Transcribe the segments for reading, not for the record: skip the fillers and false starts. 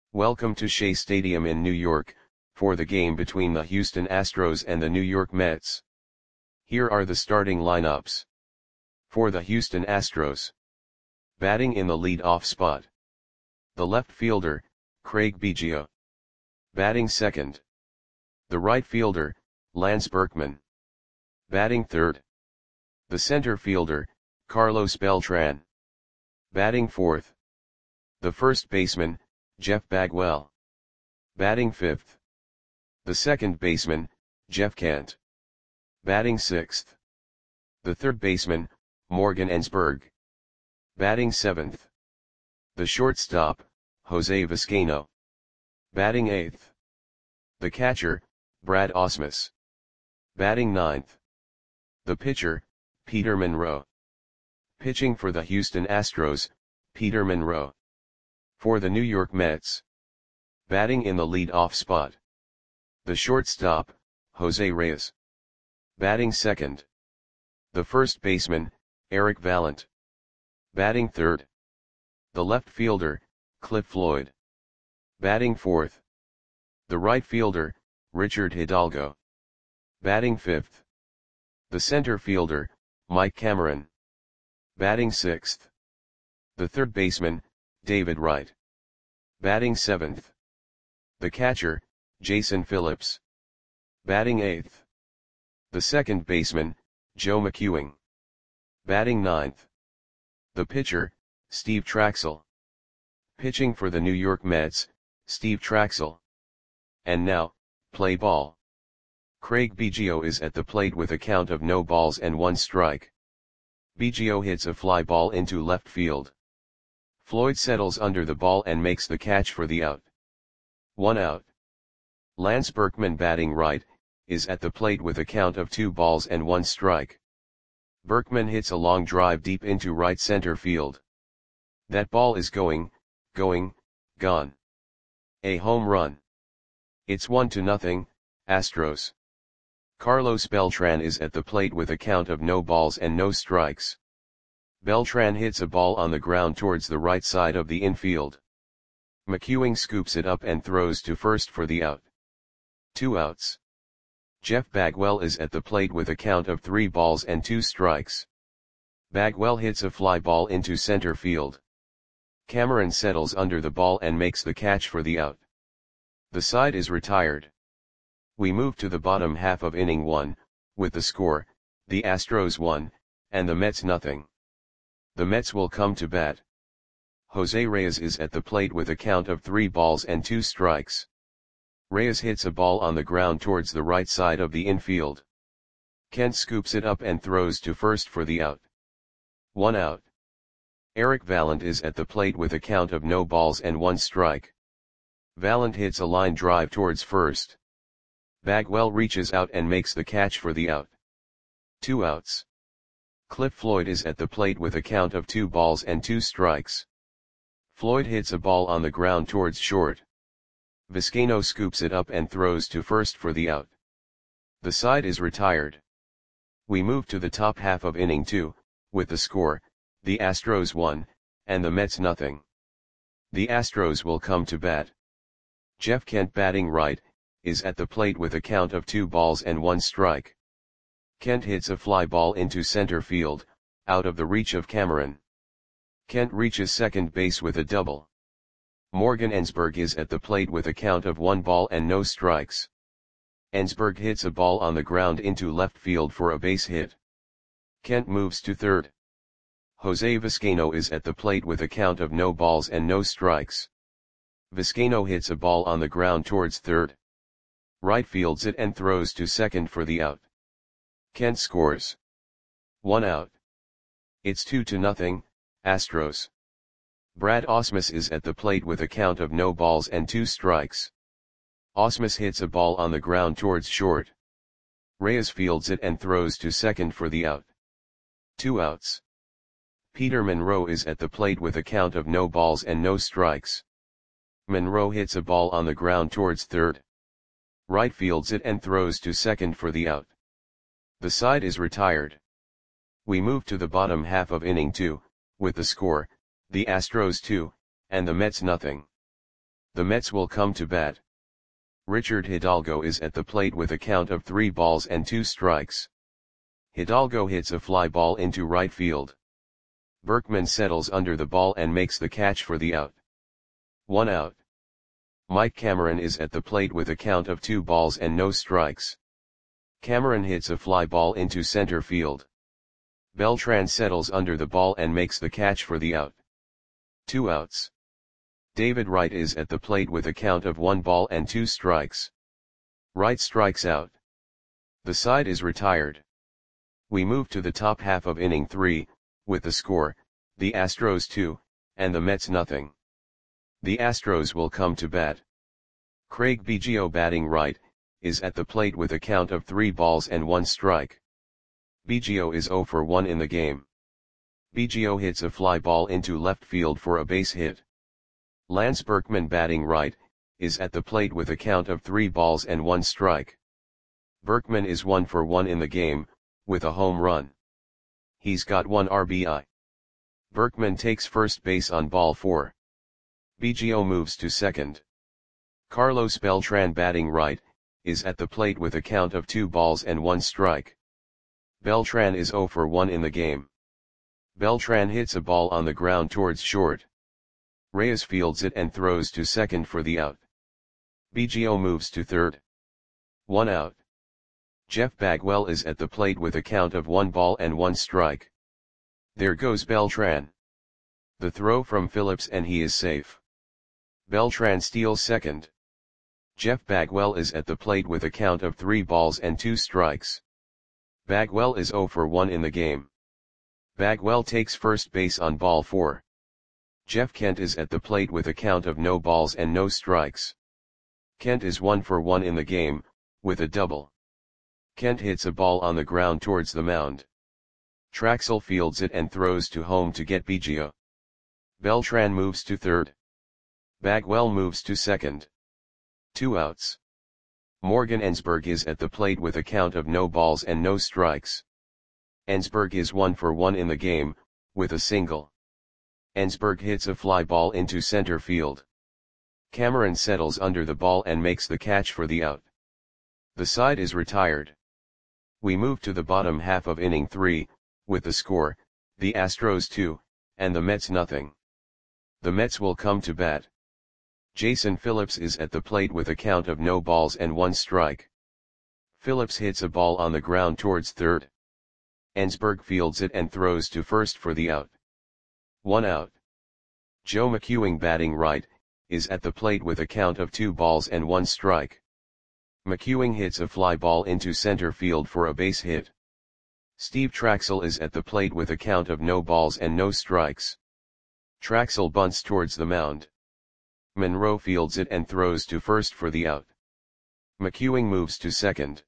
Welcome to Shea Stadium in New York, for the game between the Houston Astros and the New York Mets. Here are the starting lineups. For the Houston Astros. Batting in the lead-off spot. The left fielder, Craig Biggio. Batting second. The right fielder, Lance Berkman. Batting third. The center fielder, Carlos Beltran. Batting fourth. The first baseman, Jeff Bagwell. Batting fifth. The second baseman, Jeff Kent. Batting sixth. The third baseman, Morgan Ensberg. Batting seventh. The shortstop, Jose Vizcaino. Batting eighth. The catcher, Brad Ausmus. Batting ninth. The pitcher, Peter Monroe. Pitching for the Houston Astros, Peter Monroe. For the New York Mets. Batting in the lead-off spot. The shortstop, Jose Reyes. Batting second. The first baseman, Eric Vallant. Batting third. The left fielder, Cliff Floyd. Batting fourth. The right fielder, Richard Hidalgo. Batting fifth. The center fielder, Mike Cameron. Batting sixth. The third baseman, David Wright. Batting seventh. The catcher, Jason Phillips. Batting eighth. The second baseman, Joe McEwing. Batting ninth. The pitcher, Steve Traxel. Pitching for the New York Mets, Steve Traxel. And now, play ball. Craig Biggio is at the plate with a count of no balls and one strike. Biggio hits a fly ball into left field. Floyd settles under the ball and makes the catch for the out. 1 out. Lance Berkman, batting right, is at the plate with a count of 2 balls and 1 strike. Berkman hits a long drive deep into right center field. That ball is gone. A home run. It's 1-0, Astros. Carlos Beltran is at the plate with a count of no balls and no strikes. Beltran hits a ball on the ground towards the right side of the infield. McEwing scoops it up and throws to first for the out. 2 outs. Jeff Bagwell is at the plate with a count of 3 balls and 2 strikes. Bagwell hits a fly ball into center field. Cameron settles under the ball and makes the catch for the out. The side is retired. We move to the bottom half of inning 1, with the score, the Astros 1, and the Mets nothing. The Mets will come to bat. Jose Reyes is at the plate with a count of 3 balls and 2 strikes. Reyes hits a ball on the ground towards the right side of the infield. Kent scoops it up and throws to first for the out. 1 out. Eric Vallant is at the plate with a count of no balls and 1 strike. Vallant hits a line drive towards first. Bagwell reaches out and makes the catch for the out. 2 outs. Cliff Floyd is at the plate with a count of 2 balls and 2 strikes. Floyd hits a ball on the ground towards short. Vizcaino scoops it up and throws to first for the out. The side is retired. We move to the top half of inning 2, with the score, the Astros 1, and the Mets nothing. The Astros will come to bat. Jeff Kent, batting right, is at the plate with a count of 2 balls and 1 strike. Kent hits a fly ball into center field, out of the reach of Cameron. Kent reaches second base with a double. Morgan Ensberg is at the plate with a count of 1 ball and no strikes. Ensberg hits a ball on the ground into left field for a base hit. Kent moves to third. Jose Vizcaino is at the plate with a count of no balls and no strikes. Vizcaino hits a ball on the ground towards third. Right fields it and throws to second for the out. Kent scores. 1 out. It's 2-0, Astros. Brad Ausmus is at the plate with a count of no balls and 2 strikes. Ausmus hits a ball on the ground towards short. Reyes fields it and throws to second for the out. 2 outs. Peter Monroe is at the plate with a count of no balls and no strikes. Monroe hits a ball on the ground towards third. Right fields it and throws to second for the out. The side is retired. We move to the bottom half of inning 2, with the score, the Astros 2, and the Mets nothing. The Mets will come to bat. Richard Hidalgo is at the plate with a count of 3 balls and 2 strikes. Hidalgo hits a fly ball into right field. Berkman settles under the ball and makes the catch for the out. 1 out. Mike Cameron is at the plate with a count of 2 balls and no strikes. Cameron hits a fly ball into center field. Beltran settles under the ball and makes the catch for the out. 2 outs. David Wright is at the plate with a count of 1 ball and 2 strikes. Wright strikes out. The side is retired. We move to the top half of inning 3, with the score, the Astros 2, and the Mets nothing. The Astros will come to bat. Craig Biggio batting right, is at the plate with a count of 3 balls and 1 strike. Biggio is 0 for 1 in the game. Biggio hits a fly ball into left field for a base hit. Lance Berkman batting right, is at the plate with a count of 3 balls and 1 strike. Berkman is 1 for 1 in the game, with a home run. He's got 1 RBI. Berkman takes first base on ball 4. Biggio moves to second. Carlos Beltran batting right, is at the plate with a count of 2 balls and 1 strike. Beltran is 0 for 1 in the game. Beltran hits a ball on the ground towards short. Reyes fields it and throws to second for the out. Biggio moves to third. 1 out. Jeff Bagwell is at the plate with a count of 1 ball and 1 strike. There goes Beltran. The throw from Phillips and he is safe. Beltran steals second. Jeff Bagwell is at the plate with a count of 3 balls and 2 strikes. Bagwell is 0 for 1 in the game. Bagwell takes first base on ball 4. Jeff Kent is at the plate with a count of no balls and no strikes. Kent is 1 for 1 in the game, with a double. Kent hits a ball on the ground towards the mound. Traxel fields it and throws to home to get Biggio. Beltran moves to third. Bagwell moves to second. 2 outs. Morgan Ensberg is at the plate with a count of no balls and no strikes. Ensberg is 1 for 1 in the game, with a single. Ensberg hits a fly ball into center field. Cameron settles under the ball and makes the catch for the out. The side is retired. We move to the bottom half of inning 3, with the score, the Astros 2, and the Mets nothing. The Mets will come to bat. Jason Phillips is at the plate with a count of no balls and 1 strike. Phillips hits a ball on the ground towards third. Ensberg fields it and throws to first for the out. 1 out. Joe McEwing batting right, is at the plate with a count of 2 balls and 1 strike. McEwing hits a fly ball into center field for a base hit. Steve Traxel is at the plate with a count of no balls and no strikes. Traxel bunts towards the mound. Monroe fields it and throws to first for the out. McEwing moves to second.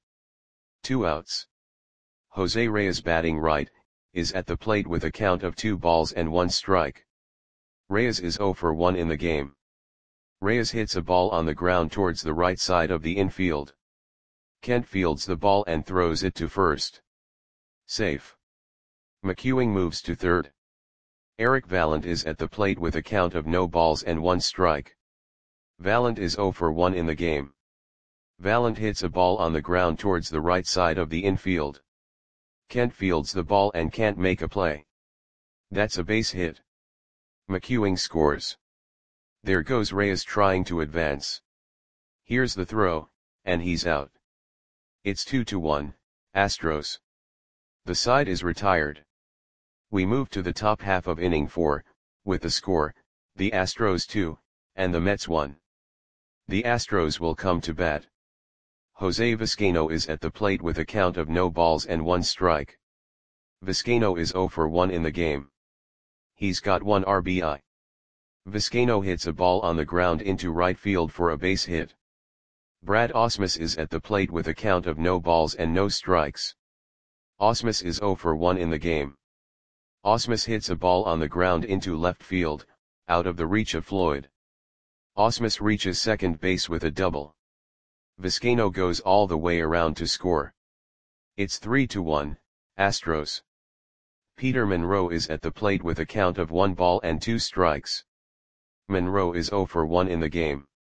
2 outs. Jose Reyes batting right, is at the plate with a count of 2 balls and 1 strike. Reyes is 0 for 1 in the game. Reyes hits a ball on the ground towards the right side of the infield. Kent fields the ball and throws it to first. Safe. McEwing moves to third. Eric Vallant is at the plate with a count of no balls and 1 strike. Vallant is 0 for 1 in the game. Vallant hits a ball on the ground towards the right side of the infield. Kent fields the ball and can't make a play. That's a base hit. McEwing scores. There goes Reyes trying to advance. Here's the throw, and he's out. It's 2-1, Astros. The side is retired. We move to the top half of inning 4, with the score, the Astros 2, and the Mets 1. The Astros will come to bat. Jose Vizcaino is at the plate with a count of no balls and 1 strike. Vizcaino is 0 for 1 in the game. He's got 1 RBI. Vizcaino hits a ball on the ground into right field for a base hit. Brad Ausmus is at the plate with a count of no balls and no strikes. Ausmus is 0 for 1 in the game. Ausmus hits a ball on the ground into left field, out of the reach of Floyd. Ausmus reaches second base with a double. Vizcaino goes all the way around to score. It's 3-1, Astros. Peter Monroe is at the plate with a count of 1 ball and 2 strikes. Monroe is 0 for 1 in the game.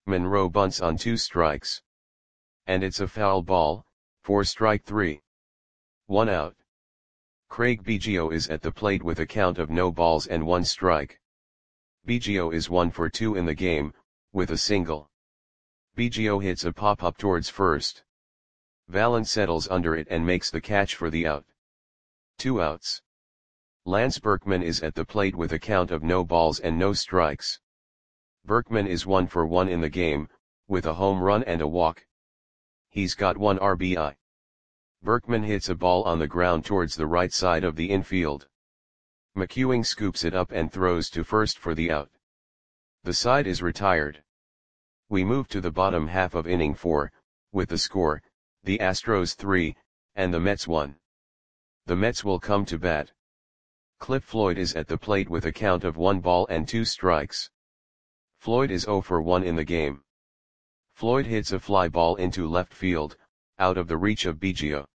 Monroe bunts on 2 strikes. And it's a foul ball, 4 strike 3. 1 out. Craig Biggio is at the plate with a count of no balls and 1 strike. Biggio is 1 for 2 in the game, with a single. Biggio hits a pop-up towards first. Valent settles under it and makes the catch for the out. 2 outs. Lance Berkman is at the plate with a count of no balls and no strikes. Berkman is 1 for 1 in the game, with a home run and a walk. He's got 1 RBI. Berkman hits a ball on the ground towards the right side of the infield. McEwing scoops it up and throws to first for the out. The side is retired. We move to the bottom half of inning 4, with the score, the Astros 3, and the Mets 1. The Mets will come to bat. Cliff Floyd is at the plate with a count of 1 ball and 2 strikes. Floyd is 0 for 1 in the game. Floyd hits a fly ball into left field, out of the reach of Biggio.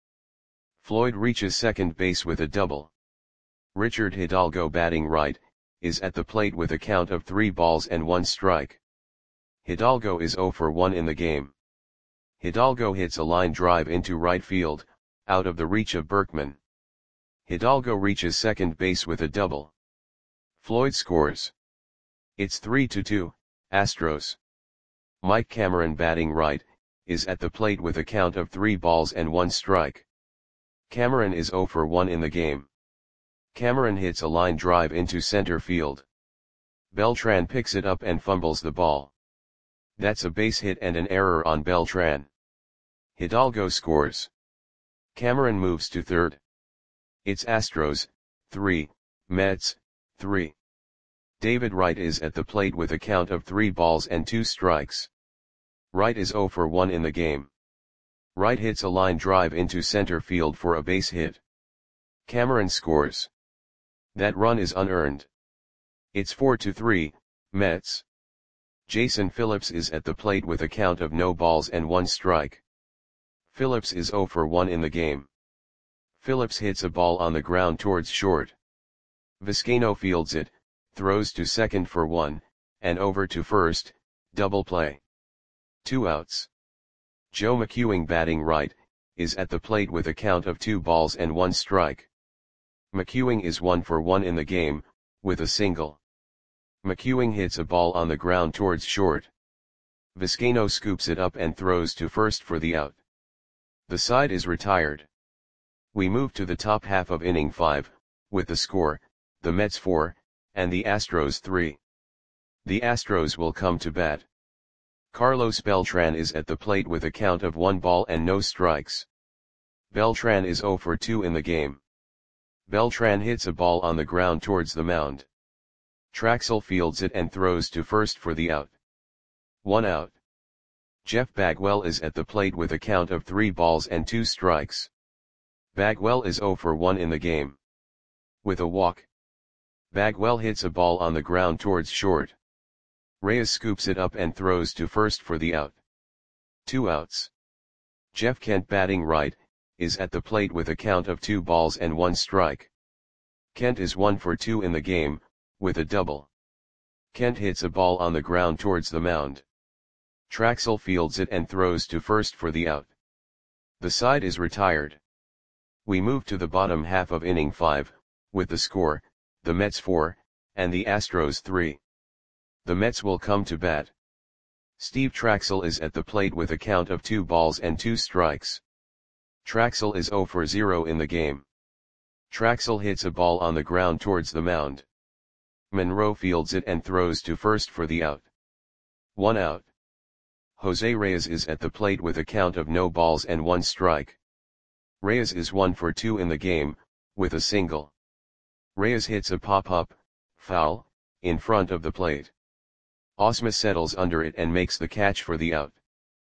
Floyd reaches second base with a double. Richard Hidalgo, batting right, is at the plate with a count of 3 balls and 1 strike. Hidalgo is 0 for 1 in the game. Hidalgo hits a line drive into right field, out of the reach of Berkman. Hidalgo reaches second base with a double. Floyd scores. It's 3-2, Astros. Mike Cameron, batting right, is at the plate with a count of 3 balls and 1 strike. Cameron is 0 for 1 in the game. Cameron hits a line drive into center field. Beltran picks it up and fumbles the ball. That's a base hit and an error on Beltran. Hidalgo scores. Cameron moves to third. It's Astros, 3, Mets, 3. David Wright is at the plate with a count of 3 balls and 2 strikes. Wright is 0 for 1 in the game. Wright hits a line drive into center field for a base hit. Cameron scores. That run is unearned. It's 4-3, Mets. Jason Phillips is at the plate with a count of no balls and 1 strike. Phillips is 0 for 1 in the game. Phillips hits a ball on the ground towards short. Vizcaino fields it, throws to second for 1, and over to first, double play. 2 outs. Joe McEwing, batting right, is at the plate with a count of 2 balls and 1 strike. McEwing is 1 for 1 in the game, with a single. McEwing hits a ball on the ground towards short. Vizcaino scoops it up and throws to first for the out. The side is retired. We move to the top half of inning 5, with the score, the Mets 4, and the Astros 3. The Astros will come to bat. Carlos Beltran is at the plate with a count of 1 ball and no strikes. Beltran is 0 for 2 in the game. Beltran hits a ball on the ground towards the mound. Traxel fields it and throws to first for the out. 1 out. Jeff Bagwell is at the plate with a count of 3 balls and 2 strikes. Bagwell is 0 for 1 in the game. With a walk. Bagwell hits a ball on the ground towards short. Reyes scoops it up and throws to first for the out. 2 outs. Jeff Kent, batting right, is at the plate with a count of 2 balls and 1 strike. Kent is 1 for 2 in the game, with a double. Kent hits a ball on the ground towards the mound. Traxel fields it and throws to first for the out. The side is retired. We move to the bottom half of inning 5, with the score, the Mets 4, and the Astros 3. The Mets will come to bat. Steve Traxel is at the plate with a count of 2 balls and 2 strikes. Traxel is 0 for 0 in the game. Traxel hits a ball on the ground towards the mound. Monroe fields it and throws to first for the out. 1 out. Jose Reyes is at the plate with a count of no balls and 1 strike. Reyes is 1 for 2 in the game, with a single. Reyes hits a pop-up, foul, in front of the plate. Osma settles under it and makes the catch for the out.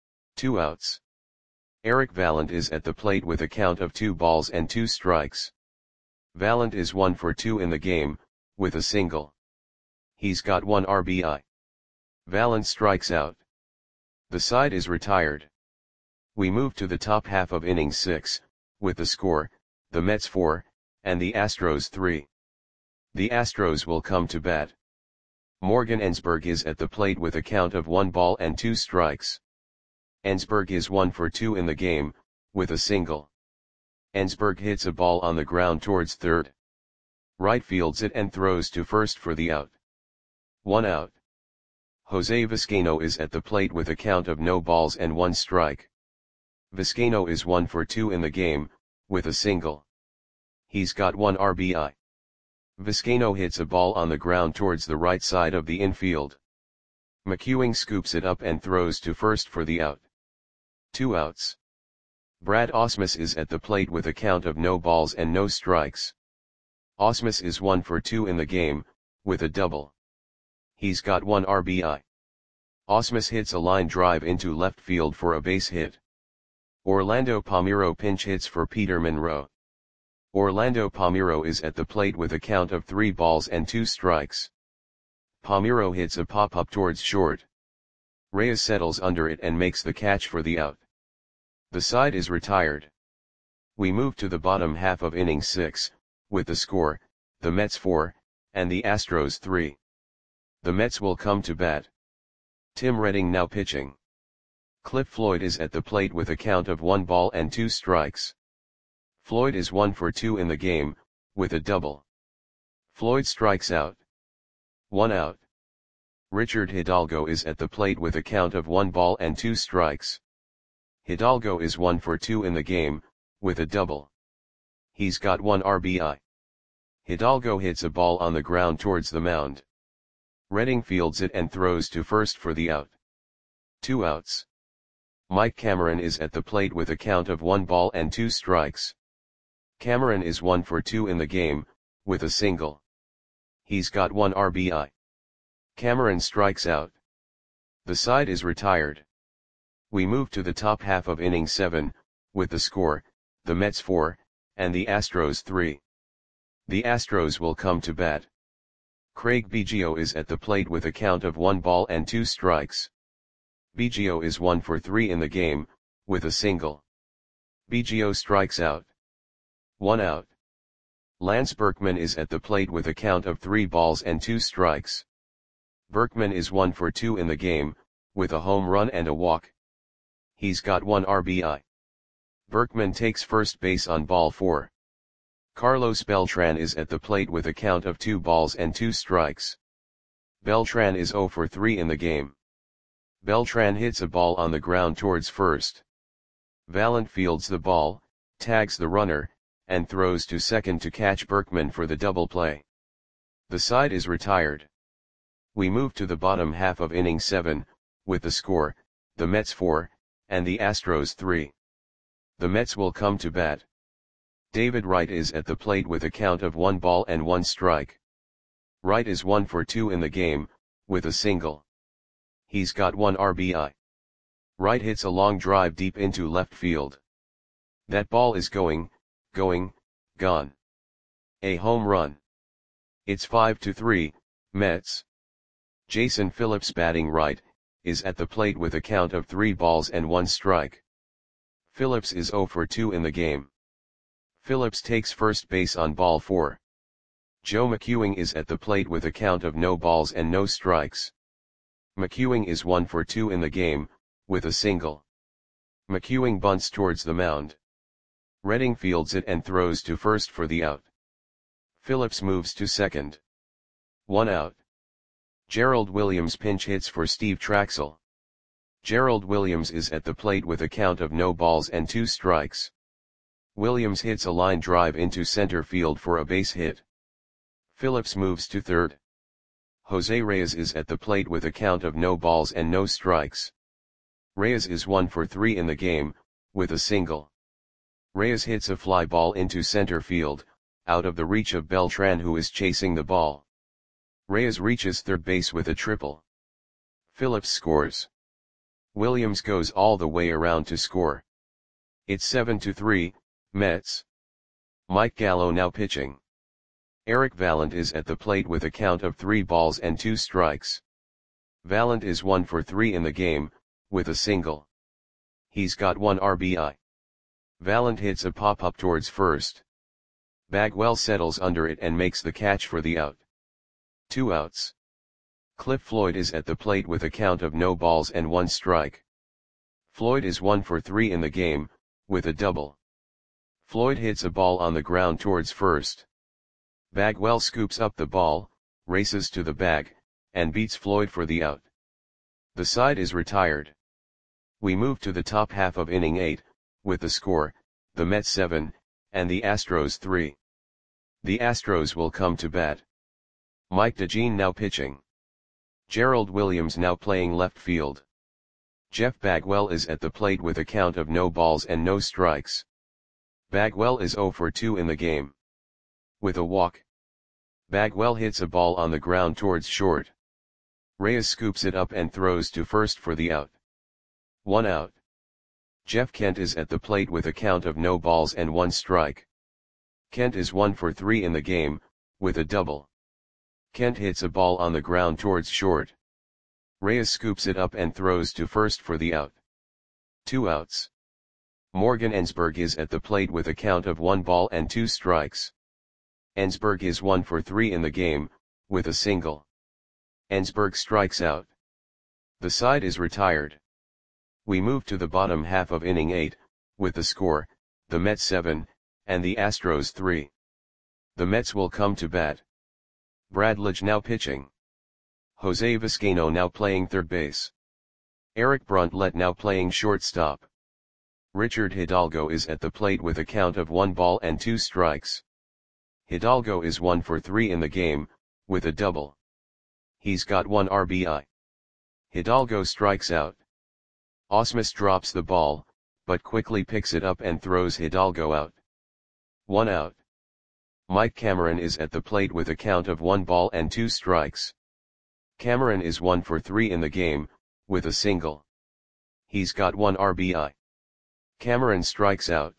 2 outs. Eric Valent is at the plate with a count of 2 balls and 2 strikes. Valent is 1 for 2 in the game, with a single. He's got 1 RBI. Valent strikes out. The side is retired. We move to the top half of inning 6, with the score, the Mets 4, and the Astros 3. The Astros will come to bat. Morgan Ensberg is at the plate with a count of 1 ball and 2 strikes. Ensberg is 1 for 2 in the game, with a single. Ensberg hits a ball on the ground towards third. Right fields it and throws to first for the out. 1 out. Jose Vizcaino is at the plate with a count of no balls and 1 strike. Vizcaino is 1 for 2 in the game, with a single. He's got 1 RBI. Vizcaino hits a ball on the ground towards the right side of the infield. McEwing scoops it up and throws to first for the out. 2 outs. Brad Ausmus is at the plate with a count of no balls and no strikes. Ausmus is 1 for 2 in the game, with a double. He's got 1 RBI. Ausmus hits a line drive into left field for a base hit. Orlando Palmeiro pinch hits for Peter Monroe. Orlando Palmeiro is at the plate with a count of 3 balls and 2 strikes. Palmeiro hits a pop-up towards short. Reyes settles under it and makes the catch for the out. The side is retired. We move to the bottom half of inning 6, with the score, the Mets 4, and the Astros 3. The Mets will come to bat. Tim Redding now pitching. Cliff Floyd is at the plate with a count of 1 ball and 2 strikes. Floyd is 1 for 2 in the game, with a double. Floyd strikes out. 1 out. Richard Hidalgo is at the plate with a count of 1 ball and 2 strikes. Hidalgo is 1 for 2 in the game, with a double. He's got 1 RBI. Hidalgo hits a ball on the ground towards the mound. Redding fields it and throws to first for the out. 2 outs. Mike Cameron is at the plate with a count of 1 ball and 2 strikes. Cameron is 1 for 2 in the game, with a single. He's got 1 RBI. Cameron strikes out. The side is retired. We move to the top half of inning 7, with the score, the Mets 4, and the Astros 3. The Astros will come to bat. Craig Biggio is at the plate with a count of 1 ball and 2 strikes. Biggio is 1 for 3 in the game, with a single. Biggio strikes out. 1 out. Lance Berkman is at the plate with a count of 3 balls and 2 strikes. Berkman is 1 for 2 in the game, with a home run and a walk. He's got 1 RBI. Berkman takes first base on ball 4. Carlos Beltran is at the plate with a count of 2 balls and 2 strikes. Beltran is 0 for 3 in the game. Beltran hits a ball on the ground towards first. Valent fields the ball, tags the runner, and throws to second to catch Berkman for the double play. The side is retired. We move to the bottom half of inning 7, with the score, the Mets 4, and the Astros 3. The Mets will come to bat. David Wright is at the plate with a count of 1 ball and 1 strike. Wright is 1 for 2 in the game, with a single. He's got 1 RBI. Wright hits a long drive deep into left field. That ball is going, gone. A home run. It's 5-3, Mets. Jason Phillips batting right, is at the plate with a count of 3 balls and 1 strike. Phillips is 0 for 2 in the game. Phillips takes first base on ball 4. Joe McEwing is at the plate with a count of no balls and no strikes. McEwing is 1 for 2 in the game, with a single. McEwing bunts towards the mound. Redding fields it and throws to first for the out. Phillips moves to second. 1 out. Gerald Williams pinch hits for Steve Traxel. Gerald Williams is at the plate with a count of no balls and 2 strikes. Williams hits a line drive into center field for a base hit. Phillips moves to third. Jose Reyes is at the plate with a count of no balls and no strikes. Reyes is 1 for 3 in the game, with a single. Reyes hits a fly ball into center field, out of the reach of Beltran who is chasing the ball. Reyes reaches third base with a triple. Phillips scores. Williams goes all the way around to score. It's 7-3, Mets. Mike Gallo now pitching. Eric Valent is at the plate with a count of 3 balls and 2 strikes. Valent is 1 for 3 in the game, with a single. He's got 1 RBI. Valent hits a pop-up towards first. Bagwell settles under it and makes the catch for the out. 2 outs. Cliff Floyd is at the plate with a count of no balls and 1 strike. Floyd is 1 for 3 in the game, with a double. Floyd hits a ball on the ground towards first. Bagwell scoops up the ball, races to the bag, and beats Floyd for the out. The side is retired. We move to the top half of inning 8, with the score, the Mets 7, and the Astros 3. The Astros will come to bat. Mike DeJean now pitching. Gerald Williams now playing left field. Jeff Bagwell is at the plate with a count of no balls and no strikes. Bagwell is 0 for 2 in the game. With a walk. Bagwell hits a ball on the ground towards short. Reyes scoops it up and throws to first for the out. 1 out. Jeff Kent is at the plate with a count of no balls and 1 strike. Kent is 1 for 3 in the game, with a double. Kent hits a ball on the ground towards short. Reyes scoops it up and throws to first for the out. 2 outs. Morgan Ensberg is at the plate with a count of 1 ball and 2 strikes. Ensberg is 1 for 3 in the game, with a single. Ensberg strikes out. The side is retired. We move to the bottom half of inning 8, with the score, the Mets 7, and the Astros 3. The Mets will come to bat. Brad Lidge now pitching. Jose Vizcaino now playing third base. Eric Bruntlett now playing shortstop. Richard Hidalgo is at the plate with a count of 1 ball and 2 strikes. Hidalgo is 1 for 3 in the game, with a double. He's got 1 RBI. Hidalgo strikes out. Ausmus drops the ball, but quickly picks it up and throws Hidalgo out. 1 out. Mike Cameron is at the plate with a count of 1 ball and 2 strikes. Cameron is 1 for 3 in the game, with a single. He's got 1 RBI. Cameron strikes out.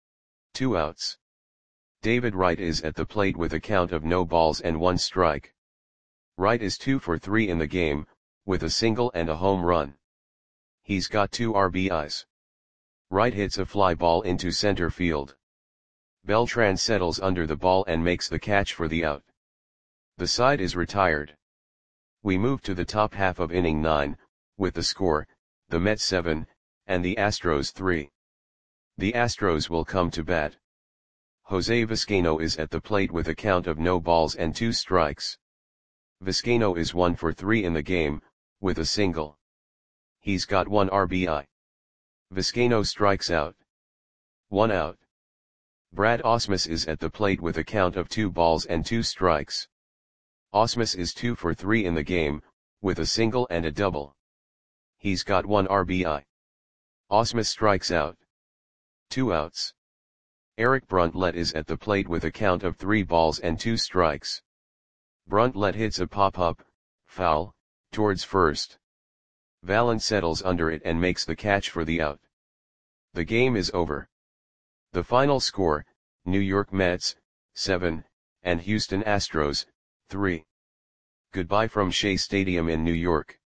2 outs. David Wright is at the plate with a count of no balls and 1 strike. Wright is 2 for 3 in the game, with a single and a home run. He's got 2 RBIs. Wright hits a fly ball into center field. Beltran settles under the ball and makes the catch for the out. The side is retired. We move to the top half of inning 9, with the score, the Mets 7, and the Astros 3. The Astros will come to bat. Jose Vizcaino is at the plate with a count of no balls and 2 strikes. Vizcaino is 1 for 3 in the game, with a single. He's got 1 RBI. Vizcaino strikes out. 1 out. Brad Ausmus is at the plate with a count of 2 balls and 2 strikes. Ausmus is 2 for 3 in the game, with a single and a double. He's got 1 RBI. Ausmus strikes out. 2 outs. Eric Bruntlett is at the plate with a count of 3 balls and 2 strikes. Bruntlett hits a pop-up, foul, towards first. Vallon settles under it and makes the catch for the out. The game is over. The final score, New York Mets, 7, and Houston Astros, 3. Goodbye from Shea Stadium in New York.